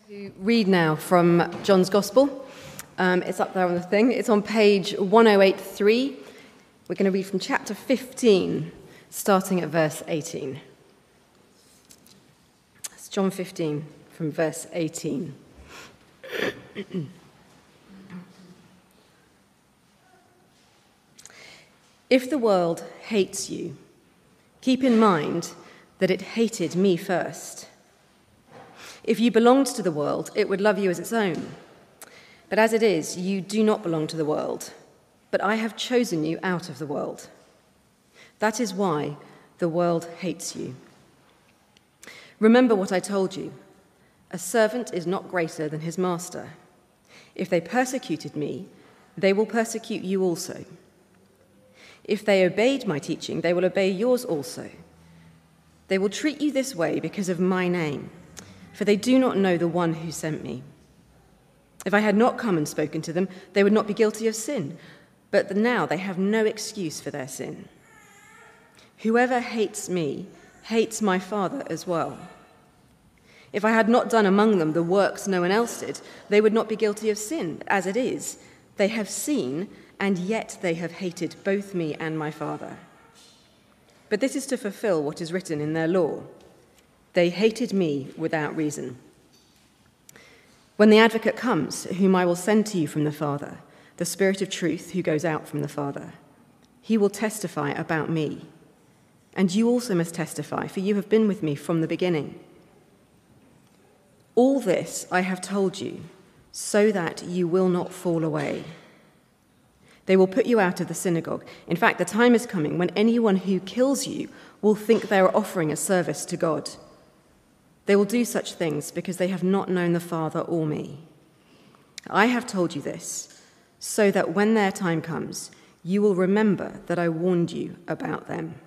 To read now from John's Gospel. It's up there on the thing. It's on page 1083. We're going to read from chapter 15, starting at verse 18. It's John 15, from verse 18. If the world hates you, keep in mind that it hated me first. If you belonged to the world, it would love you as its own. But as it is, you do not belong to the world, but I have chosen you out of the world. That is why the world hates you. Remember what I told you. A servant is not greater than his master. If they persecuted me, they will persecute you also. If they obeyed my teaching, they will obey yours also. They will treat you this way because of my name, for they do not know the one who sent me. If I had not come and spoken to them, they would not be guilty of sin, but now they have no excuse for their sin. Whoever hates me hates my Father as well. If I had not done among them the works no one else did, they would not be guilty of sin. As it is, they have seen, and yet they have hated both me and my Father. But this is to fulfill what is written in their law. They hated me without reason. When the advocate comes, whom I will send to you from the Father, the Spirit of truth who goes out from the Father, he will testify about me. And you also must testify, for you have been with me from the beginning. All this I have told you, so that you will not fall away. They will put you out of the synagogue. In fact, the time is coming when anyone who kills you will think they are offering a service to God. They will do such things because they have not known the Father or me. I have told you this, so that when their time comes, you will remember that I warned you about them.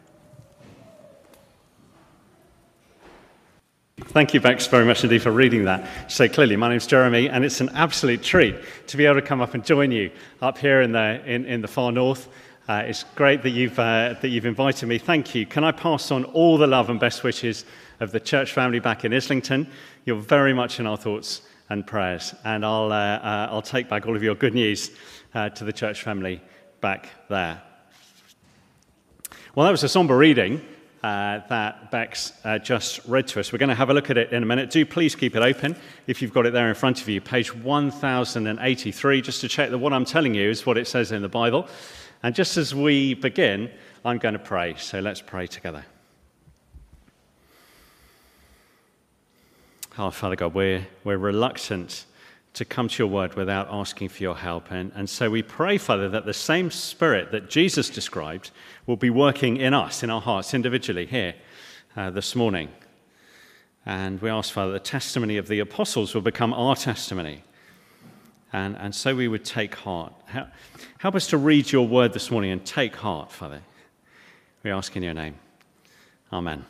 Thank you, Bex, very much indeed for reading that so clearly. My name's Jeremy, and it's an absolute treat to be able to come up and join you up here in the far north. It's great that you've invited me. Thank you. Can I pass on all the love and best wishes of the church family back in Islington? You're very much in our thoughts and prayers, and I'll take back all of your good news to the church family back there. Well, that was a somber reading that Bex just read to us. We're going to have a look at it in a minute. Do please keep it open if you've got it there in front of you, page 1083, just to check that what I'm telling you is what it says in the Bible. And just as we begin, I'm going to pray. So let's pray together. Oh, Father God, we're reluctant to come to your word without asking for your help. And so we pray, Father, that the same Spirit that Jesus described will be working in us, in our hearts, individually here this morning. And we ask, Father, the testimony of the apostles will become our testimony. And so we would take heart. Help us to read your word this morning and take heart, Father. We ask in your name. Amen.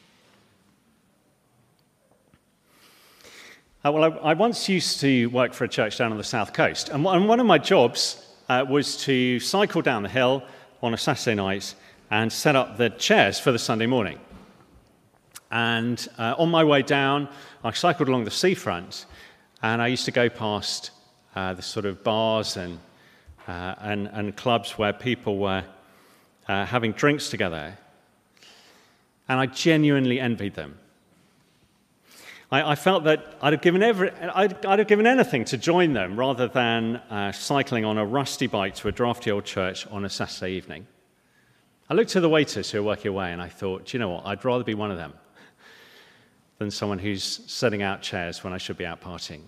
Well, I once used to work for a church down on the south coast. And one of my jobs was to cycle down the hill on a Saturday night and set up the chairs for the Sunday morning. And on my way down, I cycled along the seafront, and I used to go past the sort of bars and clubs where people were having drinks together. And I genuinely envied them. I felt that I'd have given anything to join them rather than cycling on a rusty bike to a drafty old church on a Saturday evening. I looked at the waiters who were working away and I thought, do you know what, I'd rather be one of them than someone who's setting out chairs when I should be out partying.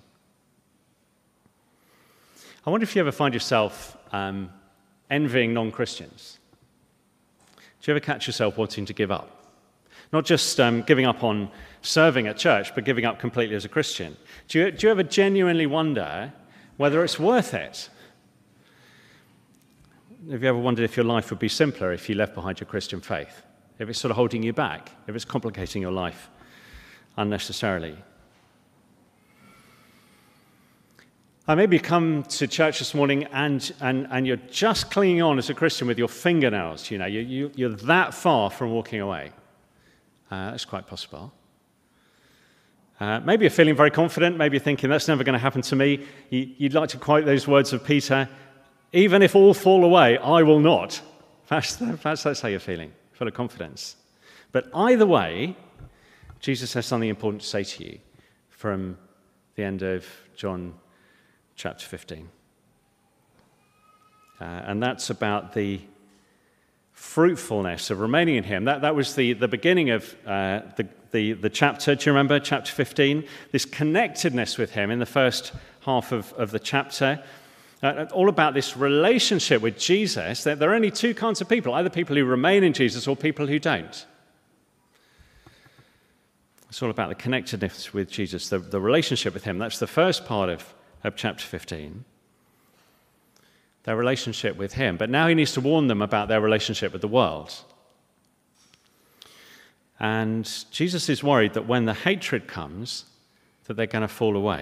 I wonder if you ever find yourself envying non-Christians. Do you ever catch yourself wanting to give up? Not just giving up on serving at church, but giving up completely as a Christian. Do you ever genuinely wonder whether it's worth it? Have you ever wondered if your life would be simpler if you left behind your Christian faith? If it's sort of holding you back? If it's complicating your life unnecessarily? Maybe you come to church this morning and you're just clinging on as a Christian with your fingernails. You know, you're that far from walking away. That's quite possible. Maybe you're feeling very confident. Maybe you're thinking, that's never going to happen to me. You'd like to quote those words of Peter, even if all fall away, I will not. Perhaps that's how you're feeling, full of confidence. But either way, Jesus has something important to say to you from the end of John chapter 15. And that's about the fruitfulness of remaining in him. That was the beginning of the chapter. Do you remember chapter 15? This connectedness with him in the first half of the chapter. All about this relationship with Jesus. There are only two kinds of people, either people who remain in Jesus or people who don't. It's all about the connectedness with Jesus, the relationship with him. That's the first part of chapter 15. Their relationship with him. But now he needs to warn them about their relationship with the world. And Jesus is worried that when the hatred comes, that they're going to fall away.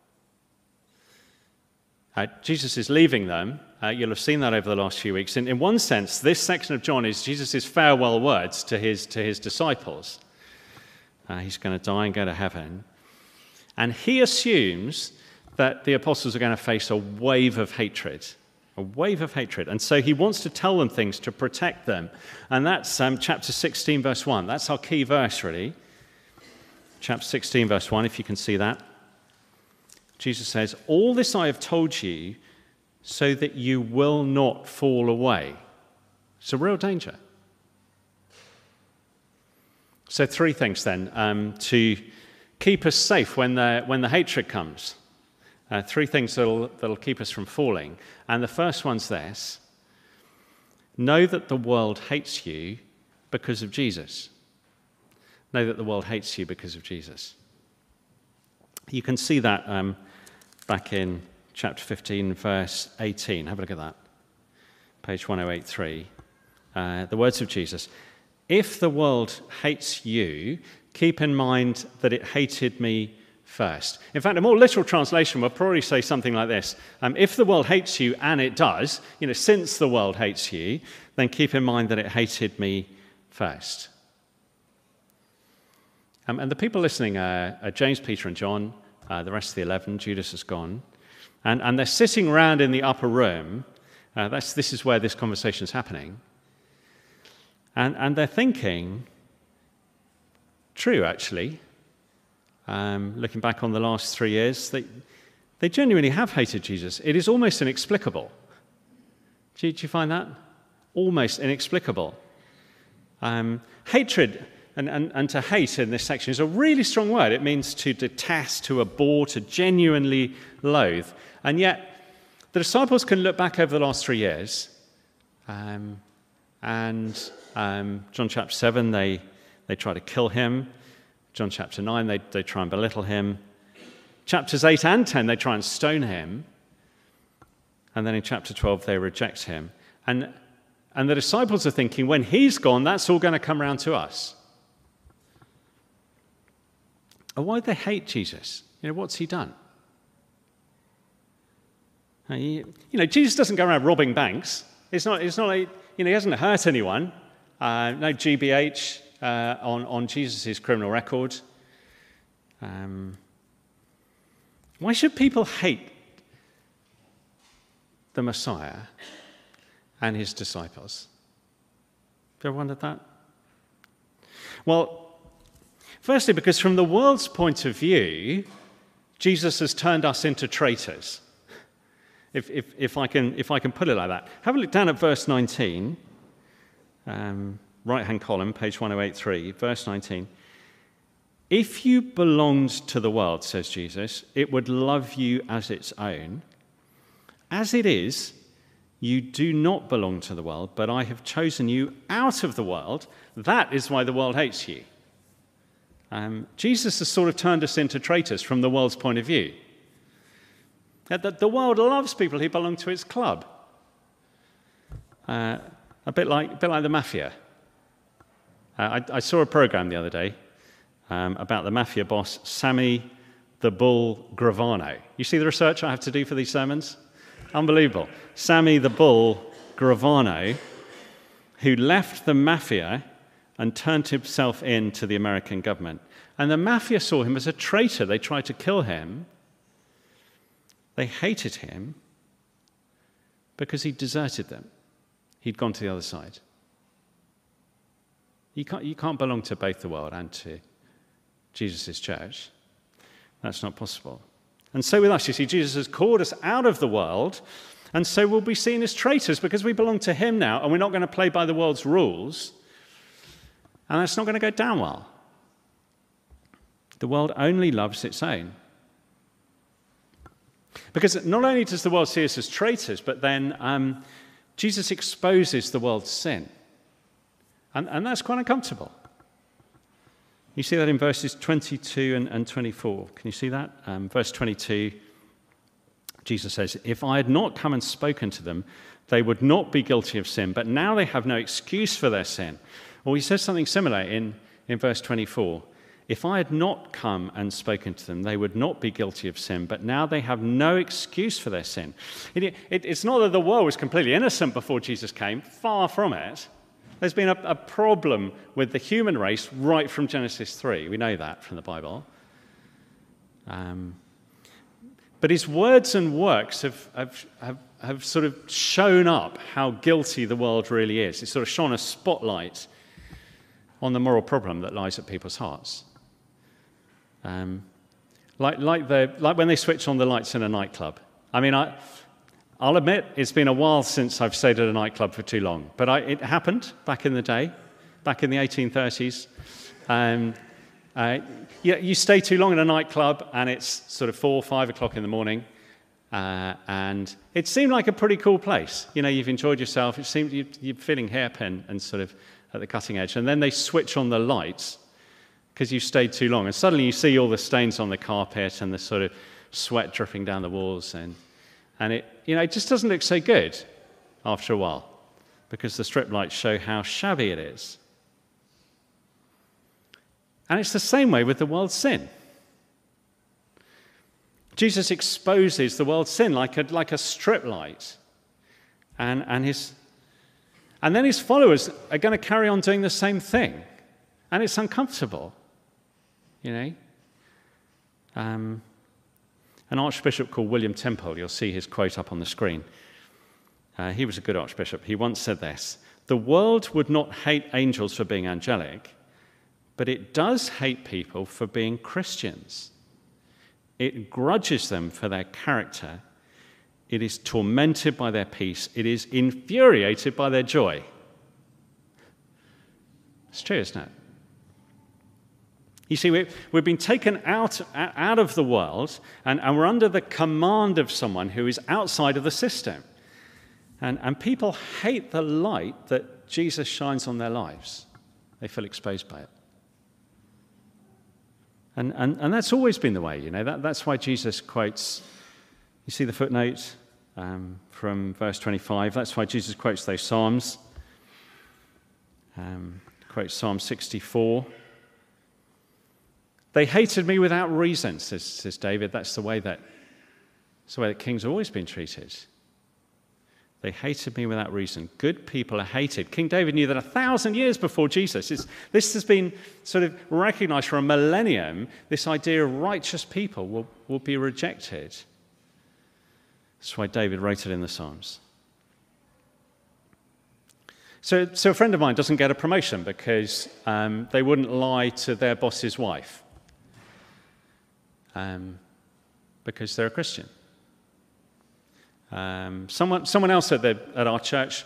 Jesus is leaving them. You'll have seen that over the last few weeks. In one sense, this section of John is Jesus' farewell words to his disciples. He's going to die and go to heaven. And he assumes that the apostles are going to face a wave of hatred. A wave of hatred. And so he wants to tell them things to protect them. And that's chapter 16, verse 1. That's our key verse, really. Chapter 16, verse 1, if you can see that. Jesus says, all this I have told you so that you will not fall away. It's a real danger. So three things then to keep us safe when the hatred comes. Three things that'll keep us from falling. And the first one's this. Know that the world hates you because of Jesus. Know that the world hates you because of Jesus. You can see that back in chapter 15, verse 18. Have a look at that. Page 1083. The words of Jesus. If the world hates you, keep in mind that it hated me first. In fact, a more literal translation will probably say something like this. If the world hates you, and it does, since the world hates you, then keep in mind that it hated me first. And the people listening are James, Peter, and John, the rest of the 11. Judas has gone. And they're sitting around in the upper room. This is where this conversation is happening. And they're thinking, true, actually. Looking back on the last 3 years, they genuinely have hated Jesus. It is almost inexplicable. Do you find that? Almost inexplicable. Hatred and to hate in this section is a really strong word. It means to detest, to abhor, to genuinely loathe. And yet, the disciples can look back over the last 3 years, and John chapter 7, they try to kill him. John chapter 9, they try and belittle him. Chapters 8 and 10, they try and stone him. And then in chapter 12, they reject him. And the disciples are thinking, when he's gone, that's all going to come around to us. And why do they hate Jesus? What's he done? Jesus doesn't go around robbing banks. It's not like, he hasn't hurt anyone. No GBH on Jesus' criminal record. Why should people hate the Messiah and his disciples? Have you ever wondered that? Well, firstly, because from the world's point of view, Jesus has turned us into traitors. If I can put it like that. Have a look down at verse 19. Right-hand column, page 1083, verse 19. If you belonged to the world, says Jesus, it would love you as its own. As it is, you do not belong to the world, but I have chosen you out of the world. That is why the world hates you. Jesus has sort of turned us into traitors from the world's point of view. The world loves people who belong to its club. A bit like the mafia. I saw a program the other day about the mafia boss, Sammy the Bull Gravano. You see the research I have to do for these sermons? Unbelievable. Sammy the Bull Gravano, who left the mafia and turned himself in to the American government. And the mafia saw him as a traitor. They tried to kill him. They hated him because he deserted them. He'd gone to the other side. You can't belong to both the world and to Jesus' church. That's not possible. And so with us, you see, Jesus has called us out of the world, and so we'll be seen as traitors because we belong to him now, and we're not going to play by the world's rules, and that's not going to go down well. The world only loves its own. Because not only does the world see us as traitors, but then Jesus exposes the world's sin. And that's quite uncomfortable. You see that in verses 22 and 24. Can you see that? Verse 22, Jesus says, "If I had not come and spoken to them, they would not be guilty of sin, but now they have no excuse for their sin." Or he says something similar in verse 24. "If I had not come and spoken to them, they would not be guilty of sin, but now they have no excuse for their sin." It's not that the world was completely innocent before Jesus came. Far from it. There's been a problem with the human race right from Genesis 3. We know that from the Bible. But his words and works have sort of shown up how guilty the world really is. It's sort of shone a spotlight on the moral problem that lies at people's hearts. Like when they switch on the lights in a nightclub. I mean, I'll admit it's been a while since I've stayed at a nightclub for too long, but it happened back in the day, back in the 1830s. You stay too long in a nightclub, and it's sort of 4 or 5 o'clock in the morning, and it seemed like a pretty cool place. You know, you've enjoyed yourself. It seemed you're feeling hairpin and sort of at the cutting edge, and then they switch on the lights because you've stayed too long, and suddenly you see all the stains on the carpet and the sort of sweat dripping down the walls, and it just doesn't look so good after a while because the strip lights show how shabby it is. And it's the same way with the world's sin. Jesus exposes the world's sin like a strip light, and then his followers are going to carry on doing the same thing, and it's uncomfortable, you know. An archbishop called William Temple, you'll see his quote up on the screen. He was a good archbishop. He once said this: "The world would not hate angels for being angelic, but it does hate people for being Christians. It grudges them for their character. It is tormented by their peace. It is infuriated by their joy." It's true, isn't it? You see, we've been taken out of the world, and we're under the command of someone who is outside of the system. And people hate the light that Jesus shines on their lives. They feel exposed by it. And that's always been the way, you know. That's why Jesus quotes, you see the footnote from verse 25. That's why Jesus quotes those Psalms. Quotes Psalm 64. "They hated me without reason," says David. That's the way that kings have always been treated. They hated me without reason. Good people are hated. King David knew that 1,000 years before Jesus. This has been sort of recognized for a millennium. This idea of righteous people will be rejected. That's why David wrote it in the Psalms. So a friend of mine doesn't get a promotion because they wouldn't lie to their boss's wife. Because they're a Christian. Someone else at our church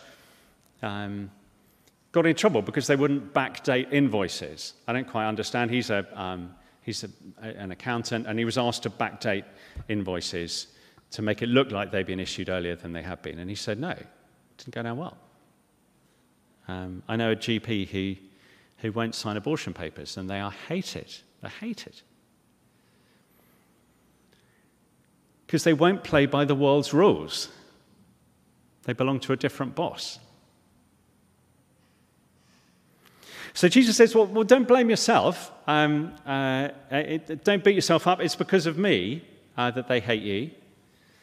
got in trouble because they wouldn't backdate invoices. I don't quite understand. He's an accountant, and he was asked to backdate invoices to make it look like they'd been issued earlier than they had been. And he said no, it didn't go down well. I know a GP who won't sign abortion papers, and they are hated. They're hated. Because they won't play by the world's rules. They belong to a different boss. So Jesus says, well, don't blame yourself. Don't beat yourself up. It's because of me that they hate you.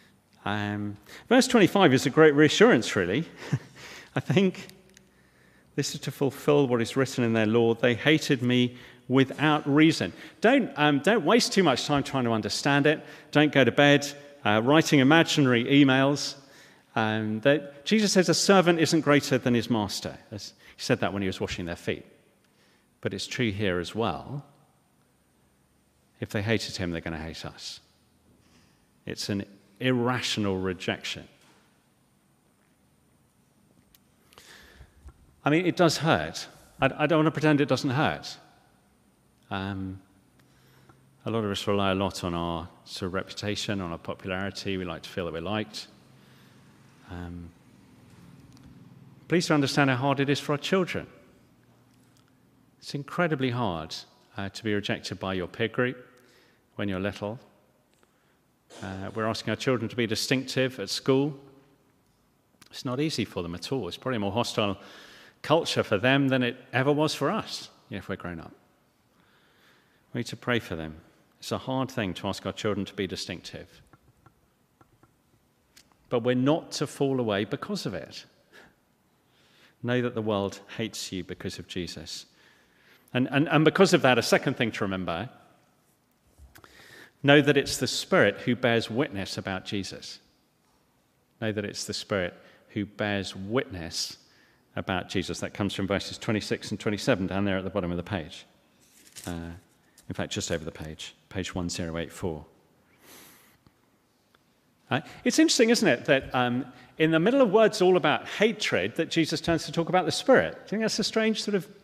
Verse 25 is a great reassurance, really. I think This is to fulfill what is written in their law. They hated me without reason. Don't waste too much time trying to understand it. Don't go to bed writing imaginary emails. Jesus says a servant isn't greater than his master. He said that when he was washing their feet. But it's true here as well. If they hated him, they're going to hate us. It's an irrational rejection. I mean, it does hurt. I don't want to pretend it doesn't hurt. A lot of us rely a lot on our sort of reputation, on our popularity. We like to feel that we're liked. Please understand how hard it is for our children. It's incredibly hard to be rejected by your peer group when you're little. We're asking our children to be distinctive at school. It's not easy for them at all. It's probably a more hostile culture for them than it ever was for us, if we're grown up. We need to pray for them. It's a hard thing to ask our children to be distinctive. But we're not to fall away because of it. Know that the world hates you because of Jesus. And because of that, a second thing to remember, know that it's the Spirit who bears witness about Jesus. Know that it's the Spirit who bears witness about Jesus. That comes from verses 26 and 27 down there at the bottom of the page. In fact, just over the page 1084. It's interesting, isn't it, that in the middle of words all about hatred, that Jesus turns to talk about the Spirit. Do you think that's a strange sort of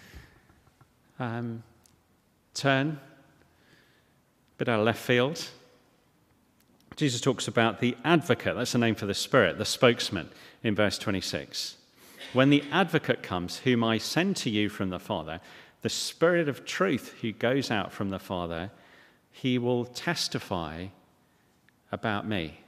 turn? A bit out of left field. Jesus talks about the advocate, that's the name for the Spirit, the spokesman, in verse 26. When the advocate comes, whom I send to you from the Father, the Spirit of truth who goes out from the Father, he will testify about me.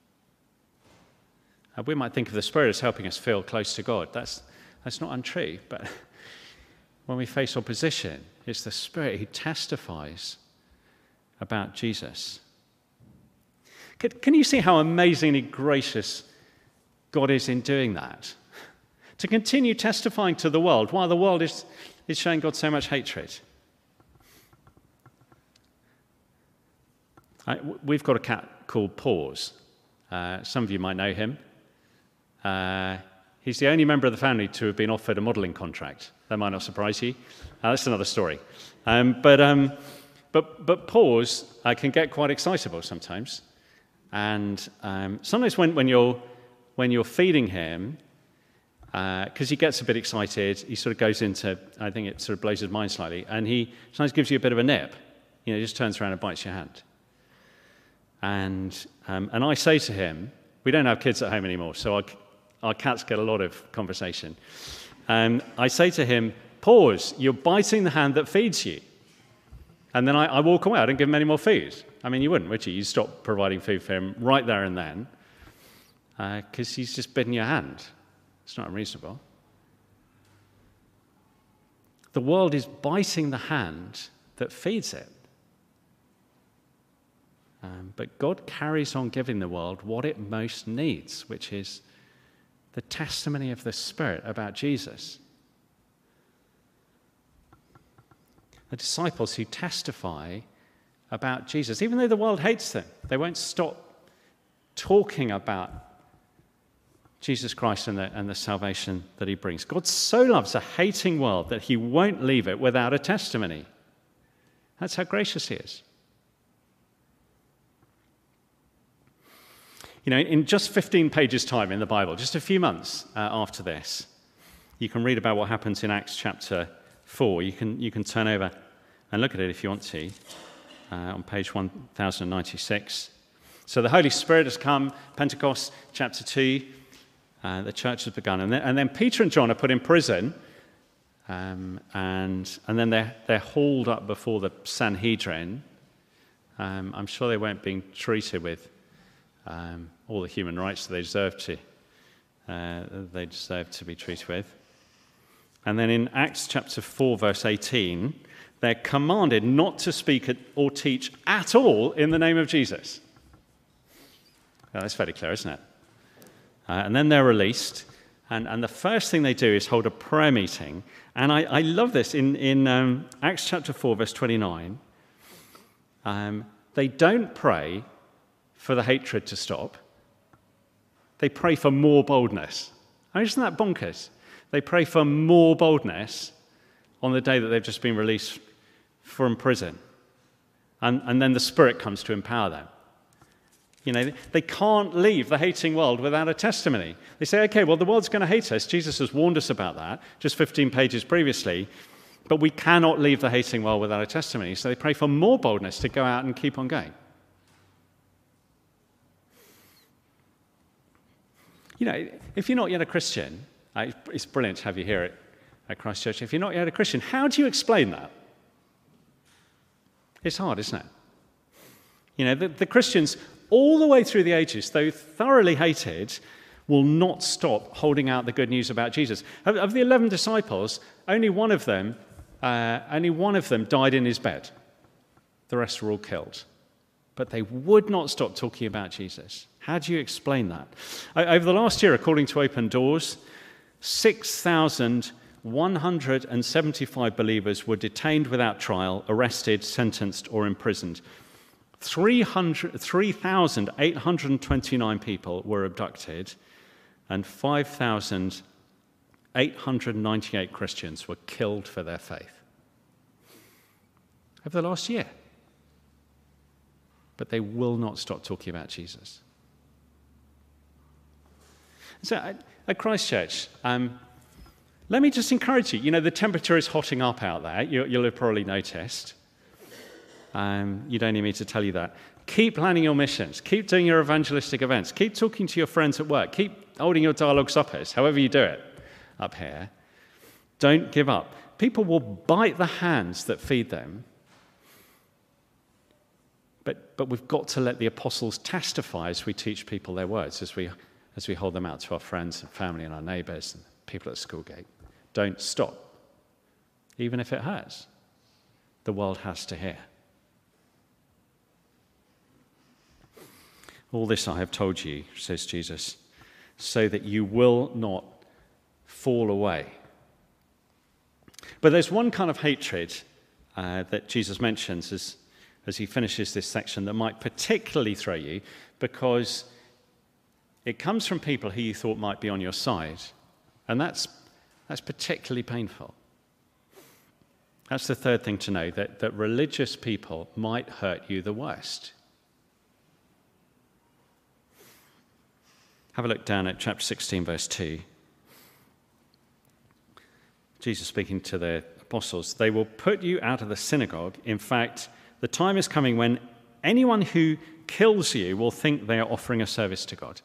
We might think of the Spirit as helping us feel close to God. That's not untrue, but when we face opposition, it's the Spirit who testifies about Jesus. Can you see how amazingly gracious God is in doing that? To continue testifying to the world while the world is showing God so much hatred. We've got a cat called Paws. Some of you might know him. He's the only member of the family to have been offered a modelling contract. That might not surprise you. That's another story. But Paws can get quite excitable sometimes. And sometimes when you're feeding him, because he gets a bit excited, he sort of goes into, I think it sort of blows his mind slightly, and he sometimes gives you a bit of a nip. Just turns around and bites your hand. And I say to him, we don't have kids at home anymore, so our cats get a lot of conversation. I say to him, Pause, you're biting the hand that feeds you. And then I walk away. I don't give him any more food. I mean, you wouldn't, would you? You'd stop providing food for him right there and then, because he's just bitten your hand. It's not unreasonable. The world is biting the hand that feeds it. But God carries on giving the world what it most needs, which is the testimony of the Spirit about Jesus. The disciples who testify about Jesus, even though the world hates them, they won't stop talking about Jesus Christ and the salvation that he brings. God so loves a hating world that he won't leave it without a testimony. That's how gracious he is. In just 15 pages' time in the Bible, just a few months after this, you can read about what happens in Acts chapter 4. You can turn over and look at it if you want to, on page 1096. So the Holy Spirit has come, Pentecost chapter 2, the church has begun. And then Peter and John are put in prison, and then they're hauled up before the Sanhedrin. I'm sure they weren't being treated with all the human rights that they deserve to be treated with. And then in Acts chapter 4, verse 18, they're commanded not to speak or teach at all in the name of Jesus. Well, that's fairly clear, isn't it? And then they're released, And the first thing they do is hold a prayer meeting. And I love this. In Acts chapter 4, verse 29, they don't pray for the hatred to stop. They pray for more boldness. I mean, isn't that bonkers? They pray for more boldness on the day that they've just been released from prison. And then the Spirit comes to empower them. You know, they can't leave the hating world without a testimony. They say, okay, well, the world's going to hate us. Jesus has warned us about that just 15 pages previously. But we cannot leave the hating world without a testimony. So they pray for more boldness to go out and keep on going. You know, if you're not yet a Christian, it's brilliant to have you here at Christ Church. If you're not yet a Christian, how do you explain that? It's hard, isn't it? You know, the Christians all the way through the ages, though thoroughly hated, will not stop holding out the good news about Jesus. Of the 11 disciples, only one of them died in his bed. The rest were all killed. But they would not stop talking about Jesus. How do you explain that? Over the last year, according to Open Doors, 6,175 believers were detained without trial, arrested, sentenced, or imprisoned. 3,829 people were abducted, and 5,898 Christians were killed for their faith over the last year. But they will not stop talking about Jesus. So at Christ Church, let me just encourage you. You know, the temperature is hotting up out there. You'll have probably noticed. You don't need me to tell you that. Keep planning your missions. Keep doing your evangelistic events. Keep talking to your friends at work. Keep holding your dialogue suppers, however you do it up here. Don't give up. People will bite the hands that feed them. But we've got to let the apostles testify as we teach people their words, as we hold them out to our friends and family and our neighbours and people at Schoolgate. Don't stop. Even if it hurts, the world has to hear. All this I have told you, says Jesus, so that you will not fall away. But there's one kind of hatred that Jesus mentions as he finishes this section that might particularly throw you, because it comes from people who you thought might be on your side, and that's particularly painful. That's the third thing to know, that religious people might hurt you the worst. Have a look down at chapter 16, verse 2. Jesus speaking to the apostles, they will put you out of the synagogue. In fact, the time is coming when anyone who kills you will think they are offering a service to God.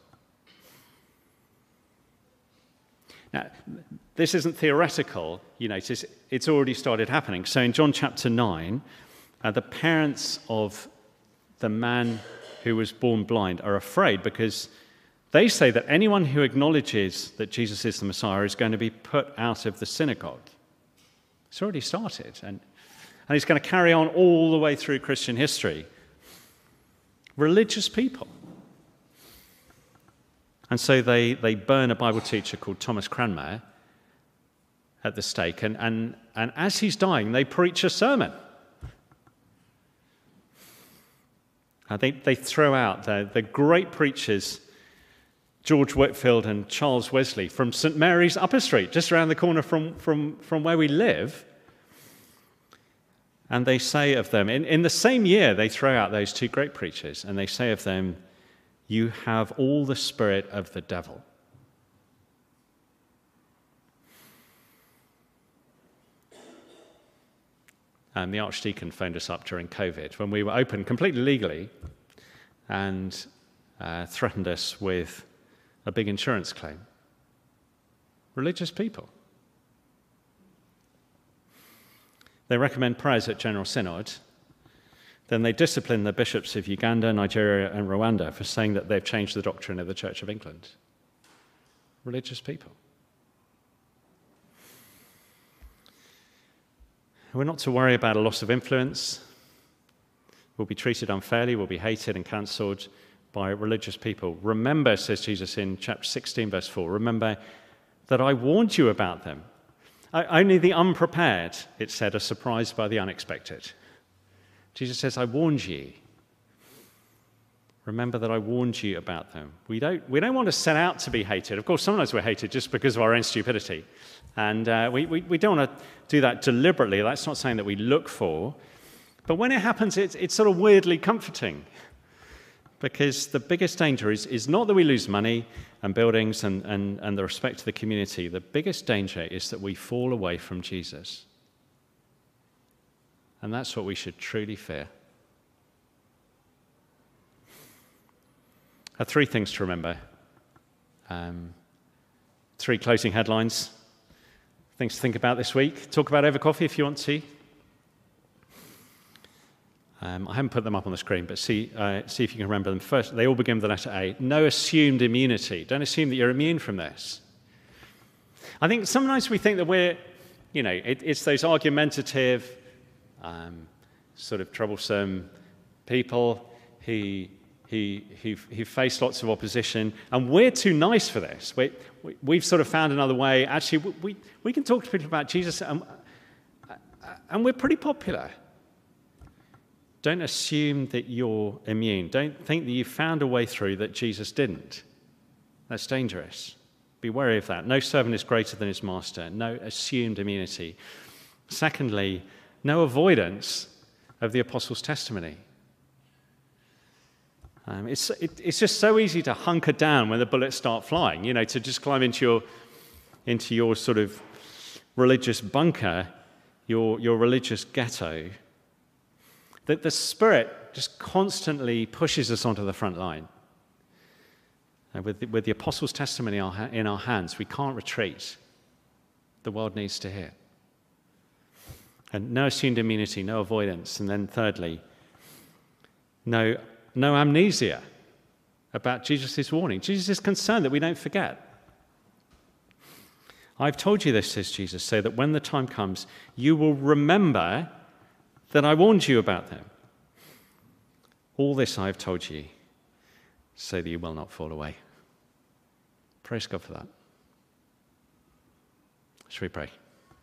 Now, this isn't theoretical, you know, it's already started happening. So in John chapter 9, the parents of the man who was born blind are afraid because they say that anyone who acknowledges that Jesus is the Messiah is going to be put out of the synagogue. It's already started, and it's going to carry on all the way through Christian history. Religious people. And so they burn a Bible teacher called Thomas Cranmer at the stake, and as he's dying, they preach a sermon. They throw out the great preachers George Whitefield and Charles Wesley from St. Mary's Upper Street, just around the corner from where we live. And they say of them, in the same year, they throw out those two great preachers, and they say of them, you have all the spirit of the devil. And the Archdeacon phoned us up during COVID when we were open completely legally and threatened us with a big insurance claim. Religious people. They recommend prayers at General Synod. Then they discipline the bishops of Uganda, Nigeria, and Rwanda for saying that they've changed the doctrine of the Church of England. Religious people. We're not to worry about a loss of influence. We'll be treated unfairly, we'll be hated and cancelled by religious people. Remember, says Jesus in chapter 16, verse 4, remember that I warned you about them. Only the unprepared, it said, are surprised by the unexpected. Jesus says, I warned you. Remember that I warned you about them. We don't want to set out to be hated. Of course, sometimes we're hated just because of our own stupidity. And we don't want to do that deliberately. That's not something that we look for. But when it happens, it's sort of weirdly comforting. Because the biggest danger is not that we lose money and buildings and the respect of the community. The biggest danger is that we fall away from Jesus. And that's what we should truly fear. I have 3 things to remember. 3 closing headlines. Things to think about this week. Talk about over coffee if you want to. I haven't put them up on the screen, but see if you can remember them. First, they all begin with the letter A. No assumed immunity. Don't assume that you're immune from this. I think sometimes we think that we're, it's those argumentative, sort of troublesome people who face lots of opposition, and we're too nice for this. We've sort of found another way. Actually, we can talk to people about Jesus, and we're pretty popular. Don't assume that you're immune. Don't think that you found a way through that Jesus didn't. That's dangerous. Be wary of that. No servant is greater than his master. No assumed immunity. Secondly, no avoidance of the apostles' testimony. It's just so easy to hunker down when the bullets start flying, to just climb into your sort of religious bunker, your religious ghetto. That the Spirit just constantly pushes us onto the front line. And with the apostles' testimony in our hands, we can't retreat. The world needs to hear. And no assumed immunity, no avoidance. And then thirdly, no amnesia about Jesus' warning. Jesus is concerned that we don't forget. I've told you this, says Jesus, so that when the time comes, you will remember that I warned you about them. All this I have told you, so that you will not fall away. Praise God for that. Shall we pray?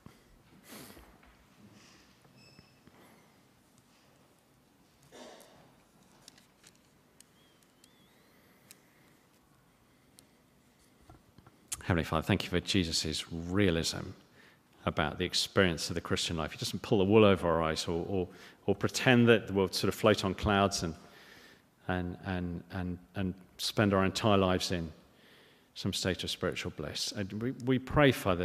Heavenly Father, thank you for Jesus' realism about the experience of the Christian life. He doesn't pull the wool over our eyes or pretend that we'll sort of float on clouds and spend our entire lives in some state of spiritual bliss. And we pray, Father,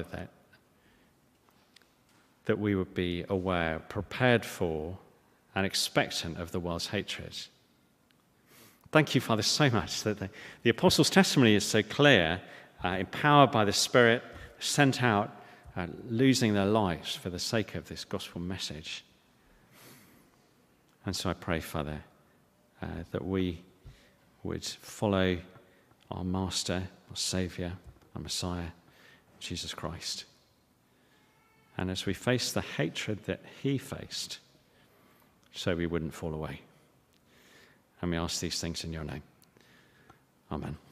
that we would be aware, prepared for, and expectant of the world's hatred. Thank you, Father, so much that the apostles' testimony is so clear, empowered by the Spirit, sent out, losing their lives for the sake of this gospel message. And so I pray, Father, that we would follow our Master, our Saviour, our Messiah, Jesus Christ. And as we face the hatred that he faced, so we wouldn't fall away. And we ask these things in your name. Amen.